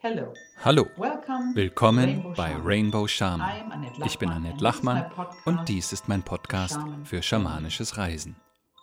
Hello. Hallo, Welcome to willkommen Rainbow bei Shaman. Rainbow Shaman. I am Annette Ich bin Lachmann Annette and this is my Lachmann und podcast dies ist mein Podcast Shaman für Journey. schamanisches Reisen.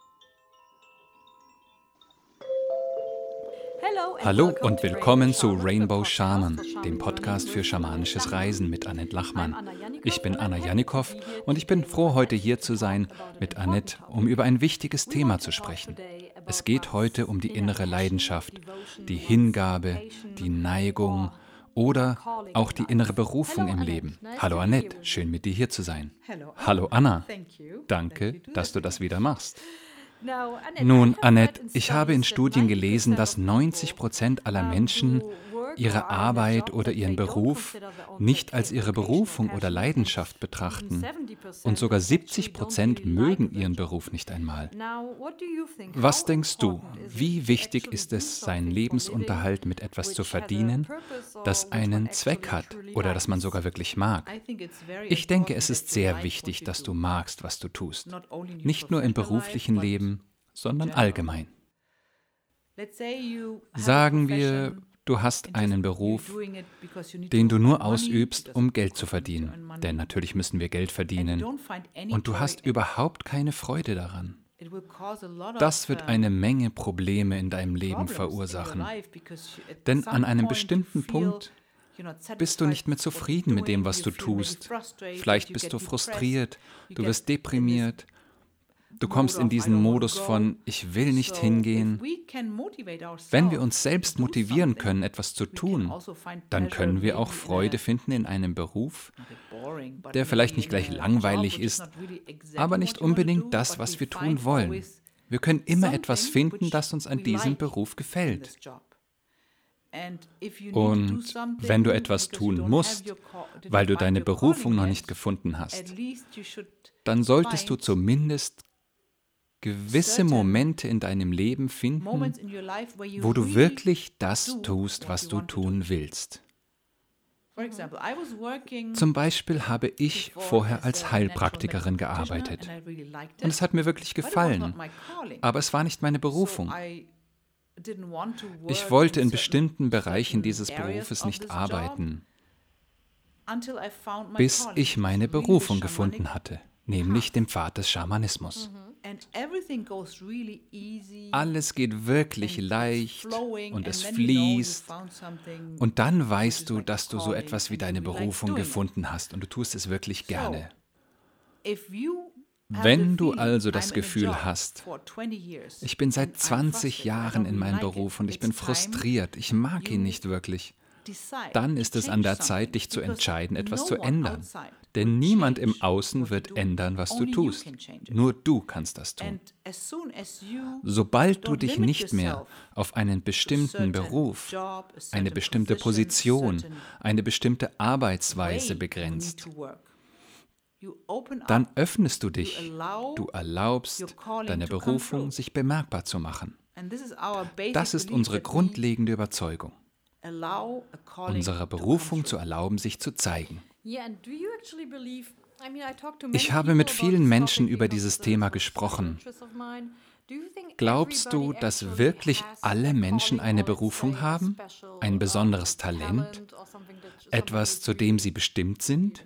Hallo und willkommen zu Rainbow Shaman, dem Podcast für schamanisches Reisen mit Annette Lachmann. Ich bin Anna Janikow und ich bin froh, heute hier zu sein mit Annette, um über ein wichtiges Thema zu sprechen. Es geht heute um die innere Leidenschaft, die Hingabe, die Neigung oder auch die innere Berufung im Leben. Hallo Annette, schön mit dir hier zu sein. Hallo Anna, danke, dass du das wieder machst. Nun, Annette, ich habe in Studien gelesen, dass 90% aller Menschen ihre Arbeit oder ihren Beruf nicht als ihre Berufung oder Leidenschaft betrachten. Und sogar 70% mögen ihren Beruf nicht einmal. Was denkst du, wie wichtig ist es, seinen Lebensunterhalt mit etwas zu verdienen, das einen Zweck hat oder das man sogar wirklich mag? Ich denke, es ist sehr wichtig, dass du magst, was du tust. Nicht nur im beruflichen Leben, sondern allgemein. Sagen wir, du hast einen Beruf, den du nur ausübst, um Geld zu verdienen. Denn natürlich müssen wir Geld verdienen. Und du hast überhaupt keine Freude daran. Das wird eine Menge Probleme in deinem Leben verursachen. Denn an einem bestimmten Punkt bist du nicht mehr zufrieden mit dem, was du tust. Vielleicht bist du frustriert, du wirst deprimiert. Du kommst in diesen Modus von, ich will nicht hingehen. Wenn wir uns selbst motivieren können, etwas zu tun, dann können wir auch Freude finden in einem Beruf, der vielleicht nicht gleich langweilig ist, aber nicht unbedingt das, was wir tun wollen. Wir können immer etwas finden, das uns an diesem Beruf gefällt. Und wenn du etwas tun musst, weil du deine Berufung noch nicht gefunden hast, dann solltest du zumindest gewisse Momente in deinem Leben finden, wo du wirklich das tust, was du tun willst. Zum Beispiel habe ich vorher als Heilpraktikerin gearbeitet. Und es hat mir wirklich gefallen, aber es war nicht meine Berufung. Ich wollte in bestimmten Bereichen dieses Berufes nicht arbeiten, bis ich meine Berufung gefunden hatte, nämlich den Pfad des Schamanismus. Alles geht wirklich leicht und es fließt. Und dann weißt du, dass du so etwas wie deine Berufung gefunden hast und du tust es wirklich gerne. Wenn du also das Gefühl hast, ich bin seit 20 Jahren in meinem Beruf und ich bin frustriert, ich mag ihn nicht wirklich, dann ist es an der Zeit, dich zu entscheiden, etwas zu ändern. Denn niemand im Außen wird ändern, was du tust. Nur du kannst das tun. Sobald du dich nicht mehr auf einen bestimmten Beruf, eine bestimmte Position, eine bestimmte Arbeitsweise begrenzt, dann öffnest du dich. Du erlaubst deiner Berufung, sich bemerkbar zu machen. Das ist unsere grundlegende Überzeugung. Unserer Berufung zu erlauben, sich zu zeigen. Ich habe mit vielen Menschen über dieses Thema gesprochen. Glaubst du, dass wirklich alle Menschen eine Berufung haben? Ein besonderes Talent? Etwas, zu dem sie bestimmt sind?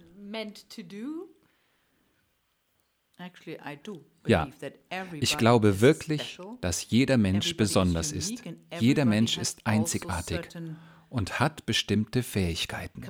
Ja, ich glaube wirklich, dass jeder Mensch besonders ist. Jeder Mensch ist einzigartig und hat bestimmte Fähigkeiten.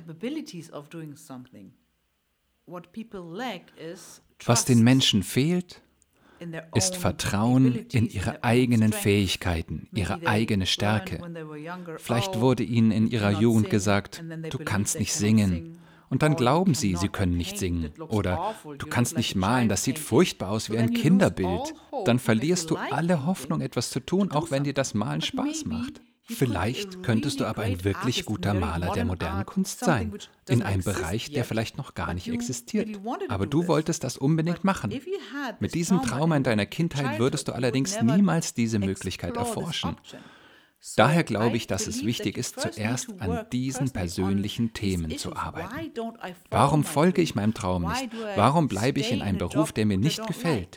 Was den Menschen fehlt, ist Vertrauen in ihre eigenen Fähigkeiten, ihre eigene Stärke. Vielleicht wurde ihnen in ihrer Jugend gesagt, du kannst nicht singen. Und dann glauben sie, sie können nicht singen. Oder du kannst nicht malen, das sieht furchtbar aus wie ein Kinderbild. Dann verlierst du alle Hoffnung, etwas zu tun, auch wenn dir das Malen Spaß macht. Vielleicht könntest du aber ein wirklich guter Maler der modernen Kunst sein, in einem Bereich, der vielleicht noch gar nicht existiert. Aber du wolltest das unbedingt machen. Mit diesem Trauma in deiner Kindheit würdest du allerdings niemals diese Möglichkeit erforschen. Daher glaube ich, dass es wichtig ist, zuerst an diesen persönlichen Themen zu arbeiten. Warum folge ich meinem Traum nicht? Warum bleibe ich in einem Beruf, der mir nicht gefällt?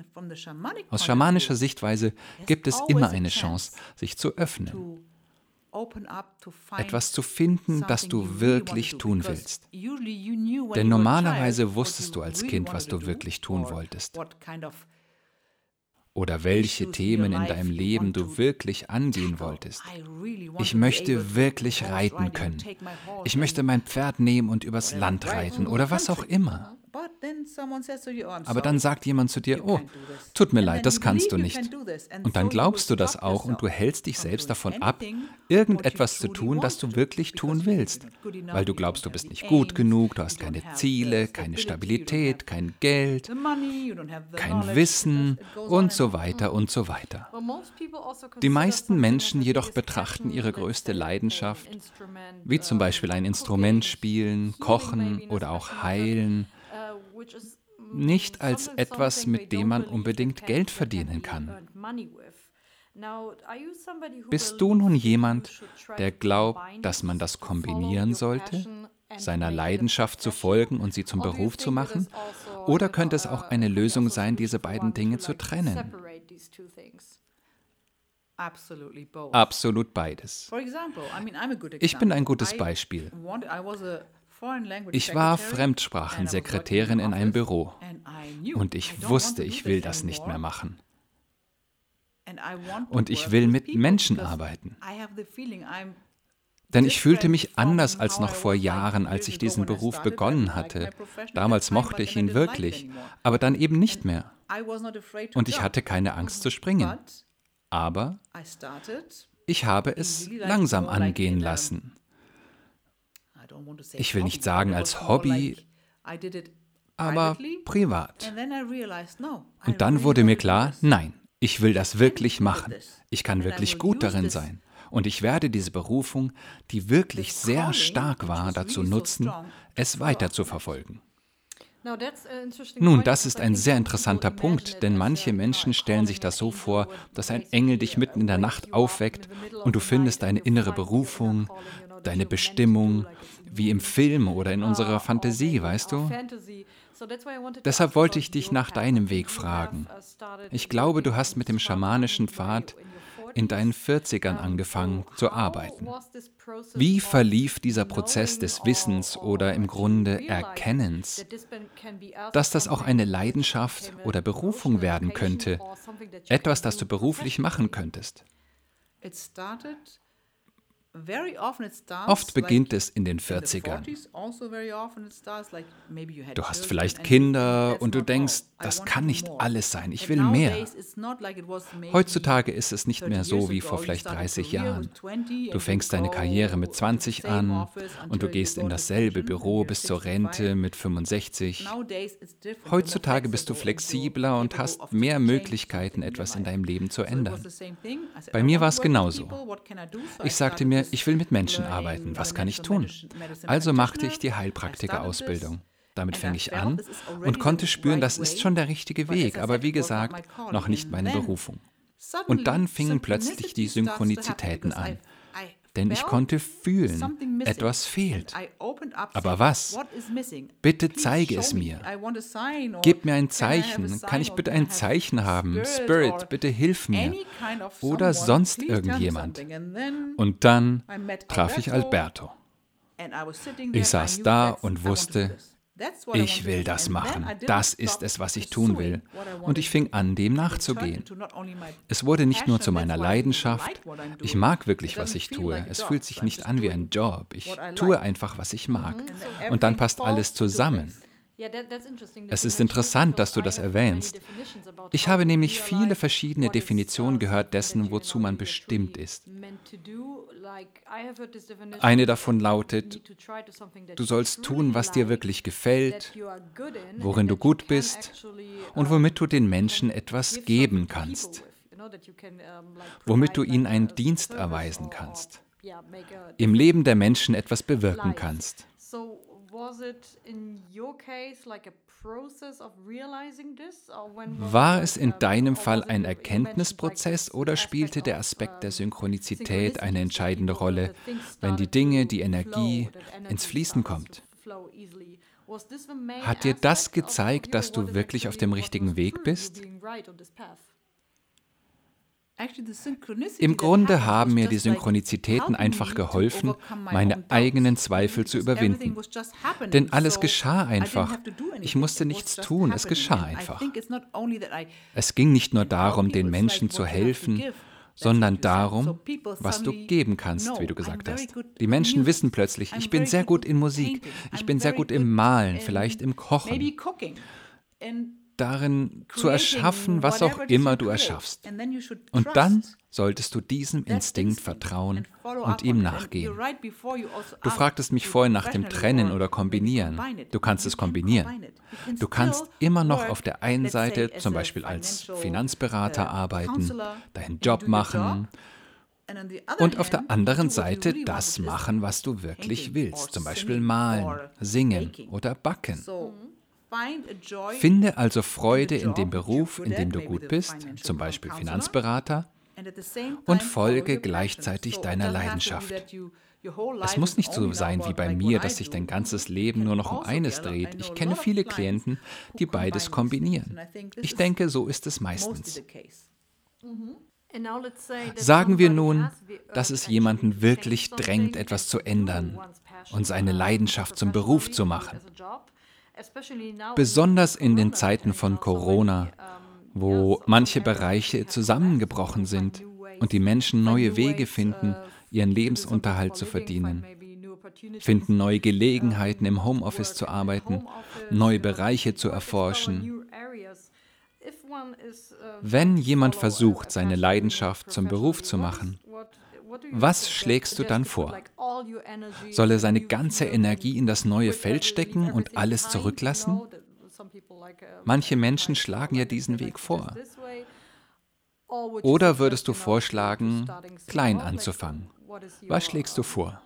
Aus schamanischer Sichtweise gibt es immer eine Chance, sich zu öffnen. etwas zu finden, das du wirklich tun willst. Denn normalerweise wusstest du als Kind, was du wirklich tun wolltest. Oder welche Themen in deinem Leben du wirklich angehen wolltest. Ich möchte wirklich reiten können. Ich möchte mein Pferd nehmen und übers Land reiten oder was auch immer. Aber dann sagt jemand zu dir, oh, tut mir leid, das kannst du nicht. Und dann glaubst du das auch und du hältst dich selbst davon ab, irgendetwas zu tun, das du wirklich tun willst. Weil du glaubst, du bist nicht gut genug, du hast keine Ziele, keine Stabilität, kein Geld, kein Wissen und so weiter und so weiter. Die meisten Menschen jedoch betrachten ihre größte Leidenschaft, wie zum Beispiel ein Instrument spielen, kochen oder auch heilen, nicht als etwas, mit dem man unbedingt Geld verdienen kann. Bist du nun jemand, der glaubt, dass man das kombinieren sollte, seiner Leidenschaft zu folgen und sie zum Beruf zu machen? Oder könnte es auch eine Lösung sein, diese beiden Dinge zu trennen? Absolut beides. Ich bin ein gutes Beispiel. Ich war Fremdsprachensekretärin in einem Büro und ich wusste, ich will das nicht mehr machen. Und ich will mit Menschen arbeiten. Denn ich fühlte mich anders als noch vor Jahren, als ich diesen Beruf begonnen hatte. Damals mochte ich ihn wirklich, aber dann eben nicht mehr. Und ich hatte keine Angst zu springen. Aber ich habe es langsam angehen lassen. Ich will nicht sagen als Hobby, aber privat. Und dann wurde mir klar, nein, ich will das wirklich machen. Ich kann wirklich gut darin sein. Und ich werde diese Berufung, die wirklich sehr stark war, dazu nutzen, es weiter zu verfolgen. Nun, das ist ein sehr interessanter Punkt, denn manche Menschen stellen sich das so vor, dass ein Engel dich mitten in der Nacht aufweckt und du findest deine innere Berufung, deine Bestimmung, wie im Film oder in unserer Fantasie, weißt du? Deshalb wollte ich dich nach deinem Weg fragen. Ich glaube, du hast mit dem schamanischen Pfad in deinen 40ern angefangen zu arbeiten. Wie verlief dieser Prozess des Wissens oder im Grunde Erkennens, dass das auch eine Leidenschaft oder Berufung werden könnte, etwas, das du beruflich machen könntest? Oft beginnt es in den 40ern. Du hast vielleicht Kinder und du denkst, das kann nicht alles sein, ich will mehr. Heutzutage ist es nicht mehr so wie vor vielleicht 30 Jahren. Du fängst deine Karriere mit 20 an und du gehst in dasselbe Büro bis zur Rente mit 65. Heutzutage bist du flexibler und hast mehr Möglichkeiten, etwas in deinem Leben zu ändern. Bei mir war es genauso. Ich sagte mir, ich will mit Menschen arbeiten. Was kann ich tun? Also machte ich die Heilpraktiker-Ausbildung. Damit fing ich an und konnte spüren, das ist schon der richtige Weg, aber wie gesagt, noch nicht meine Berufung. Und dann fingen plötzlich die Synchronizitäten an. Denn ich konnte fühlen, etwas fehlt. Aber was? Bitte zeige es mir. Gib mir ein Zeichen. Kann ich bitte ein Zeichen haben? Spirit, bitte hilf mir. Oder sonst irgendjemand. Und dann traf ich Alberto. Ich saß da und wusste, ich will das machen. Das ist es, was ich tun will. Und ich fing an, dem nachzugehen. Es wurde nicht nur zu meiner Leidenschaft. Ich mag wirklich, was ich tue. Es fühlt sich nicht an wie ein Job. Ich tue einfach, was ich mag. Und dann passt alles zusammen. Es ist interessant, dass du das erwähnst. Ich habe nämlich viele verschiedene Definitionen gehört dessen, wozu man bestimmt ist. Eine davon lautet, du sollst tun, was dir wirklich gefällt, worin du gut bist und womit du den Menschen etwas geben kannst, womit du ihnen einen Dienst erweisen kannst, im Leben der Menschen etwas bewirken kannst. War es in deinem Fall ein Erkenntnisprozess oder spielte der Aspekt der Synchronizität eine entscheidende Rolle, wenn die Dinge, die Energie ins Fließen kommt? Hat dir das gezeigt, dass du wirklich auf dem richtigen Weg bist? Im Grunde haben mir die Synchronizitäten einfach geholfen, meine eigenen Zweifel zu überwinden. Denn alles geschah einfach. Ich musste nichts tun, es geschah einfach. Es ging nicht nur darum, den Menschen zu helfen, sondern darum, was du geben kannst, wie du gesagt hast. Die Menschen wissen plötzlich, ich bin sehr gut in Musik, ich bin sehr gut im Malen, vielleicht im Kochen, darin zu erschaffen, was auch immer du erschaffst. Und dann solltest du diesem Instinkt vertrauen und ihm nachgehen. Du fragtest mich vorhin nach dem Trennen oder Kombinieren. Du kannst es kombinieren. Du kannst immer noch auf der einen Seite zum Beispiel als Finanzberater arbeiten, deinen Job machen und auf der anderen Seite das machen, was du wirklich willst, zum Beispiel malen, singen oder backen. Finde also Freude in dem Beruf, in dem du gut bist, zum Beispiel Finanzberater, und folge gleichzeitig deiner Leidenschaft. Es muss nicht so sein wie bei mir, dass sich dein ganzes Leben nur noch um eines dreht. Ich kenne viele Klienten, die beides kombinieren. Ich denke, so ist es meistens. Sagen wir nun, dass es jemanden wirklich drängt, etwas zu ändern und seine Leidenschaft zum Beruf zu machen. Besonders in den Zeiten von Corona, wo manche Bereiche zusammengebrochen sind und die Menschen neue Wege finden, ihren Lebensunterhalt zu verdienen, finden neue Gelegenheiten, im Homeoffice zu arbeiten, neue Bereiche zu erforschen. Wenn jemand versucht, seine Leidenschaft zum Beruf zu machen, was schlägst du dann vor? Soll er seine ganze Energie in das neue Feld stecken und alles zurücklassen? Manche Menschen schlagen ja diesen Weg vor. Oder würdest du vorschlagen, klein anzufangen? Was schlägst du vor?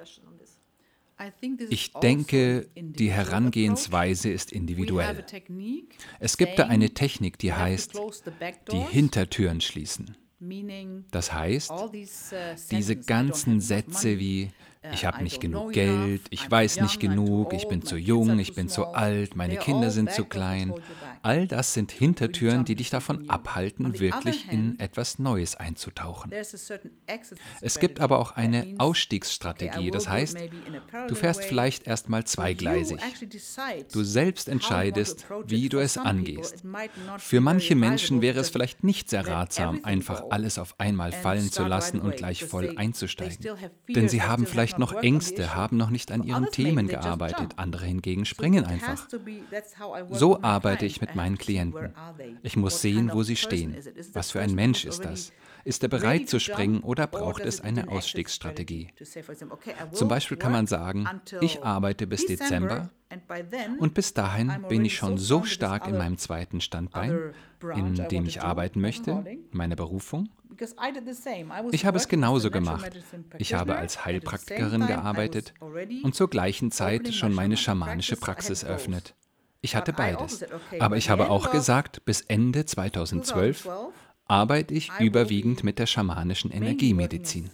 Ich denke, die Herangehensweise ist individuell. Es gibt da eine Technik, die heißt, die Hintertüren schließen. Das heißt, diese ganzen Sätze wie ich habe nicht genug Geld, ich weiß nicht genug, ich bin zu jung, ich bin zu alt, meine Kinder sind zu klein. All das sind Hintertüren, die dich davon abhalten, wirklich in etwas Neues einzutauchen. Es gibt aber auch eine Ausstiegsstrategie, das heißt, du fährst vielleicht erstmal zweigleisig. Du selbst entscheidest, wie du es angehst. Für manche Menschen wäre es vielleicht nicht sehr ratsam, einfach alles auf einmal fallen zu lassen und gleich voll einzusteigen. Denn sie haben vielleicht noch Ängste, haben noch nicht an ihren Themen gearbeitet. Andere hingegen springen einfach. So arbeite ich mit meinen Klienten. Ich muss sehen, wo sie stehen. Was für ein Mensch ist das? Ist er bereit zu springen oder braucht es eine Ausstiegsstrategie? Zum Beispiel kann man sagen, ich arbeite bis Dezember und bis dahin bin ich schon so stark in meinem zweiten Standbein, in dem ich arbeiten möchte, meiner Berufung. Ich habe es genauso gemacht. Ich habe als Heilpraktikerin gearbeitet und zur gleichen Zeit schon meine schamanische Praxis eröffnet. Ich hatte beides. Aber ich habe auch gesagt, bis Ende 2012 arbeite ich überwiegend mit der schamanischen Energiemedizin.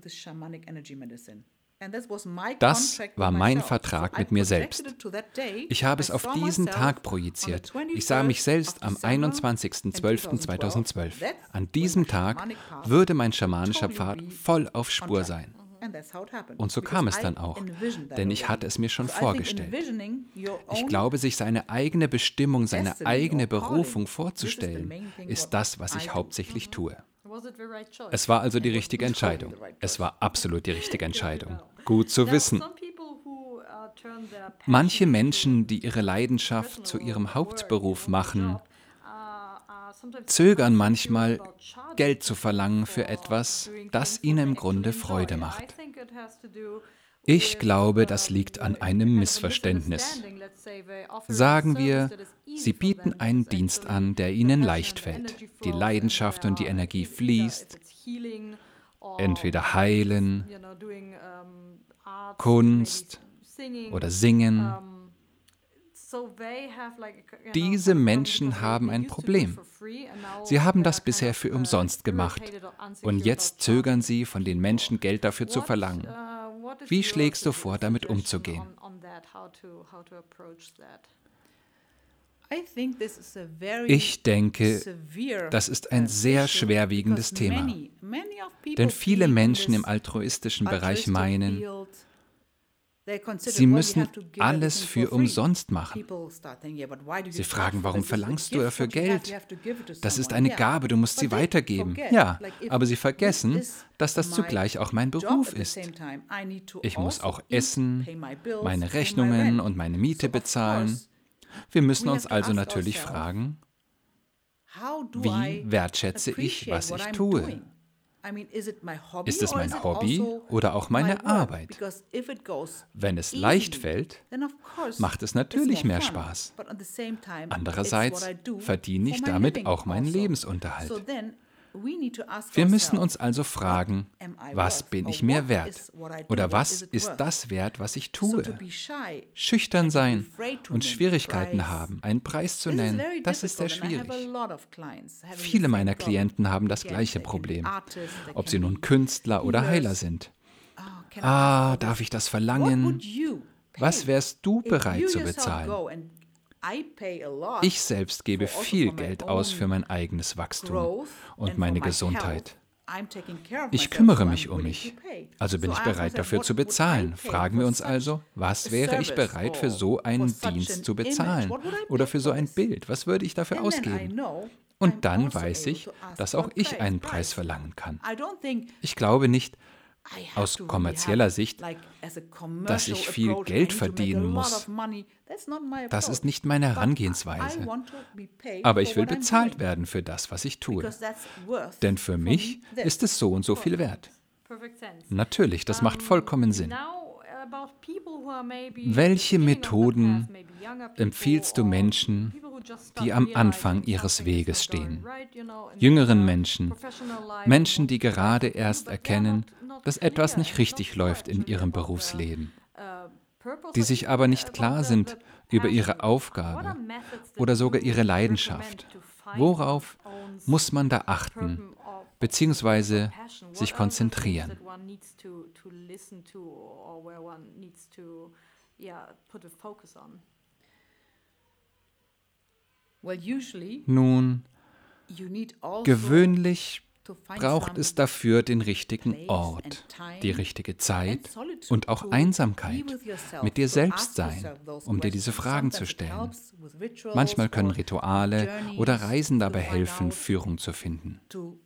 Das war mein Vertrag mit mir selbst. Ich habe es auf diesen Tag projiziert. Ich sah mich selbst am 21.12.2012. An diesem Tag würde mein schamanischer Pfad voll auf Spur sein. Und so kam es dann auch, denn ich hatte es mir schon vorgestellt. Ich glaube, sich seine eigene Bestimmung, seine eigene Berufung vorzustellen, ist das, was ich hauptsächlich tue. Es war also die richtige Entscheidung. Es war absolut die richtige Entscheidung. Gut zu wissen. Manche Menschen, die ihre Leidenschaft zu ihrem Hauptberuf machen, zögern manchmal, Geld zu verlangen für etwas, das ihnen im Grunde Freude macht. Ich glaube, das liegt an einem Missverständnis. Sagen wir, Sie bieten einen Dienst an, der Ihnen leicht fällt. Die Leidenschaft und die Energie fließt, entweder heilen, Kunst oder singen. Diese Menschen haben ein Problem. Sie haben das bisher für umsonst gemacht und jetzt zögern sie, von den Menschen Geld dafür zu verlangen. Wie schlägst du vor, damit umzugehen? Ich denke, das ist ein sehr schwerwiegendes Thema. Denn viele Menschen im altruistischen Bereich meinen, sie müssen alles für umsonst machen. Sie fragen, warum verlangst du dafür Geld? Das ist eine Gabe, du musst sie weitergeben. Ja, aber sie vergessen, dass das zugleich auch mein Beruf ist. Ich muss auch essen, meine Rechnungen und meine Miete bezahlen. Wir müssen uns also natürlich fragen, wie wertschätze ich, was ich tue? Ist es mein Hobby oder auch meine Arbeit? Wenn es leicht fällt, macht es natürlich mehr Spaß. Andererseits verdiene ich damit auch meinen Lebensunterhalt. Wir müssen uns also fragen, was bin ich mir wert? Oder was ist das wert, was ich tue? Schüchtern sein und Schwierigkeiten haben, einen Preis zu nennen, das ist sehr schwierig. Viele meiner Klienten haben das gleiche Problem, ob sie nun Künstler oder Heiler sind. Darf ich das verlangen? Was wärst du bereit zu bezahlen? Ich selbst gebe viel Geld aus für mein eigenes Wachstum und meine Gesundheit. Ich kümmere mich um mich, also bin ich bereit dafür zu bezahlen. Fragen wir uns also, was wäre ich bereit für so einen Dienst zu bezahlen? Oder für so ein Bild, was würde ich dafür ausgeben? Und dann weiß ich, dass auch ich einen Preis verlangen kann. Ich glaube nicht, aus kommerzieller Sicht, dass ich viel Geld verdienen muss. Das ist nicht meine Herangehensweise. Aber ich will bezahlt werden für das, was ich tue. Denn für mich ist es so und so viel wert. Natürlich, das macht vollkommen Sinn. Welche Methoden empfiehlst du Menschen, die am Anfang ihres Weges stehen? Jüngeren Menschen, Menschen, die gerade erst erkennen, dass etwas nicht richtig läuft in ihrem Berufsleben, die sich aber nicht klar sind über ihre Aufgabe oder sogar ihre Leidenschaft. Worauf muss man da achten, beziehungsweise sich konzentrieren? Nun, gewöhnlich braucht es dafür den richtigen Ort, die richtige Zeit und auch Einsamkeit, mit dir selbst sein, um dir diese Fragen zu stellen. Manchmal können Rituale oder Reisen dabei helfen, Führung zu finden.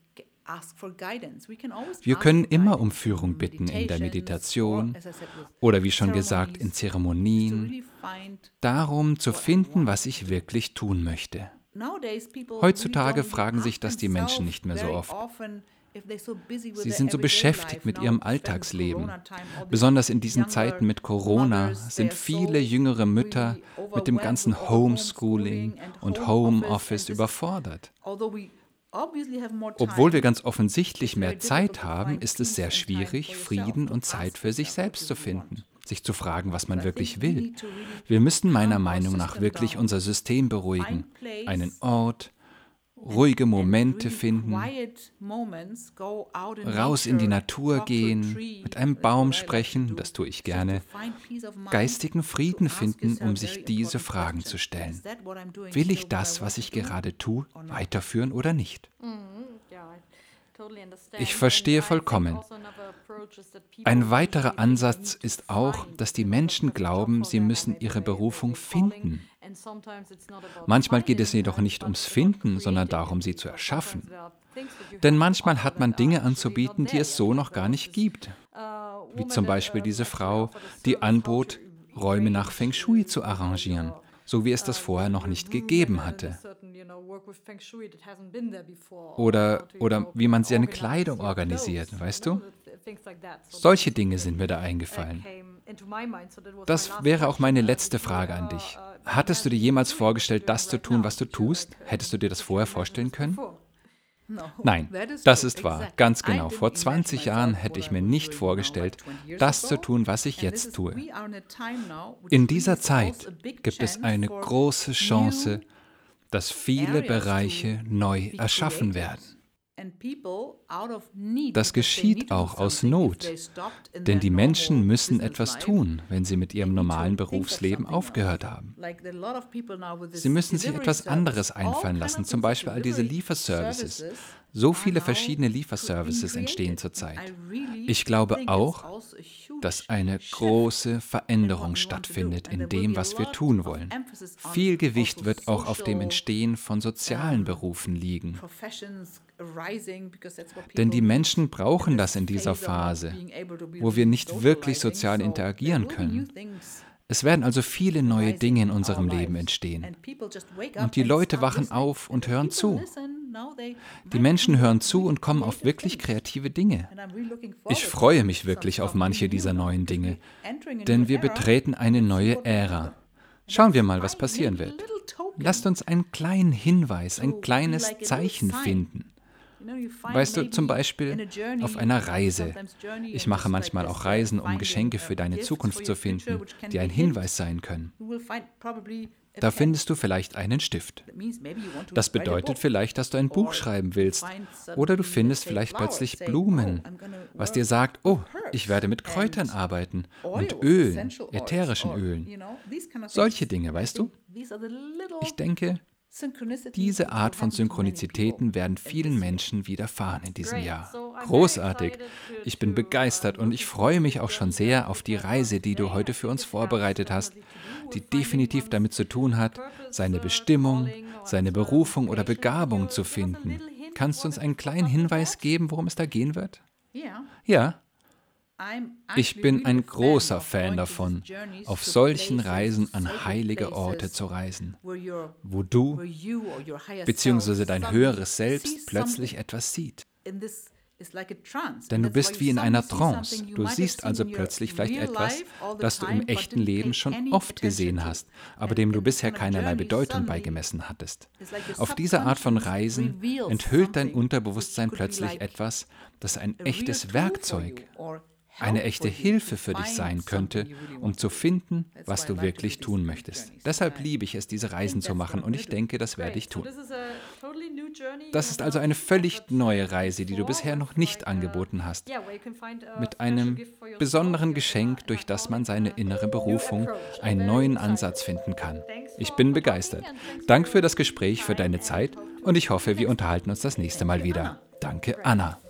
Wir können immer um Führung bitten in der Meditation oder wie schon gesagt in Zeremonien, darum zu finden, was ich wirklich tun möchte. Heutzutage fragen sich das die Menschen nicht mehr so oft. Sie sind so beschäftigt mit ihrem Alltagsleben. Besonders in diesen Zeiten mit Corona sind viele jüngere Mütter mit dem ganzen Homeschooling und Homeoffice überfordert. Obwohl wir ganz offensichtlich mehr Zeit haben, ist es sehr schwierig, Frieden und Zeit für sich selbst zu finden, sich zu fragen, was man wirklich will. Wir müssen meiner Meinung nach wirklich unser System beruhigen, einen Ort, ruhige Momente finden, raus in die Natur gehen, mit einem Baum sprechen, das tue ich gerne, geistigen Frieden finden, um sich diese Fragen zu stellen. Will ich das, was ich gerade tue, weiterführen oder nicht? Ich verstehe vollkommen. Ein weiterer Ansatz ist auch, dass die Menschen glauben, sie müssen ihre Berufung finden. Manchmal geht es jedoch nicht ums Finden, sondern darum, sie zu erschaffen. Denn manchmal hat man Dinge anzubieten, die es so noch gar nicht gibt. Wie zum Beispiel diese Frau, die anbot, Räume nach Feng Shui zu arrangieren, so wie es das vorher noch nicht gegeben hatte. Oder wie man seine Kleidung organisiert, weißt du? Solche Dinge sind mir da eingefallen. Das wäre auch meine letzte Frage an dich. Hattest du dir jemals vorgestellt, das zu tun, was du tust? Hättest du dir das vorher vorstellen können? Nein, das ist wahr, ganz genau. Vor 20 Jahren hätte ich mir nicht vorgestellt, das zu tun, was ich jetzt tue. In dieser Zeit gibt es eine große Chance, dass viele Bereiche neu erschaffen werden. Das geschieht auch aus Not, denn die Menschen müssen etwas tun, wenn sie mit ihrem normalen Berufsleben aufgehört haben. Sie müssen sich etwas anderes einfallen lassen, zum Beispiel all diese Lieferservices. So viele verschiedene Lieferservices entstehen zurzeit. Ich glaube auch, dass eine große Veränderung stattfindet in dem, was wir tun wollen. Viel Gewicht wird auch auf dem Entstehen von sozialen Berufen liegen. Denn die Menschen brauchen das in dieser Phase, wo wir nicht wirklich sozial interagieren können. Es werden also viele neue Dinge in unserem Leben entstehen. Und die Leute wachen auf und hören zu. Die Menschen hören zu und kommen auf wirklich kreative Dinge. Ich freue mich wirklich auf manche dieser neuen Dinge, denn wir betreten eine neue Ära. Schauen wir mal, was passieren wird. Lasst uns einen kleinen Hinweis, ein kleines Zeichen finden. Weißt du, zum Beispiel auf einer Reise. Ich mache manchmal auch Reisen, um Geschenke für deine Zukunft zu finden, die ein Hinweis sein können. Da findest du vielleicht einen Stift. Das bedeutet vielleicht, dass du ein Buch schreiben willst. Oder du findest vielleicht plötzlich Blumen, was dir sagt, oh, ich werde mit Kräutern arbeiten und Ölen, ätherischen Ölen. Solche Dinge, weißt du? Ich denke, diese Art von Synchronizitäten werden vielen Menschen widerfahren in diesem Jahr. Großartig. Ich bin begeistert und ich freue mich auch schon sehr auf die Reise, die du heute für uns vorbereitet hast, die definitiv damit zu tun hat, seine Bestimmung, seine Berufung oder Begabung zu finden. Kannst du uns einen kleinen Hinweis geben, worum es da gehen wird? Ja. Ich bin ein großer Fan davon, auf solchen Reisen an heilige Orte zu reisen, wo du bzw. dein höheres Selbst plötzlich etwas sieht. Denn du bist wie in einer Trance. Du siehst also plötzlich vielleicht etwas, das du im echten Leben schon oft gesehen hast, aber dem du bisher keinerlei Bedeutung beigemessen hattest. Auf diese Art von Reisen enthüllt dein Unterbewusstsein plötzlich etwas, das ein echtes Werkzeug, eine echte Hilfe für dich sein könnte, um zu finden, was du wirklich tun möchtest. Deshalb liebe ich es, diese Reisen zu machen, und ich denke, das werde ich tun. Das ist also eine völlig neue Reise, die du bisher noch nicht angeboten hast, mit einem besonderen Geschenk, durch das man seine innere Berufung, einen neuen Ansatz finden kann. Ich bin begeistert. Danke für das Gespräch, für deine Zeit, und ich hoffe, wir unterhalten uns das nächste Mal wieder. Danke, Anna.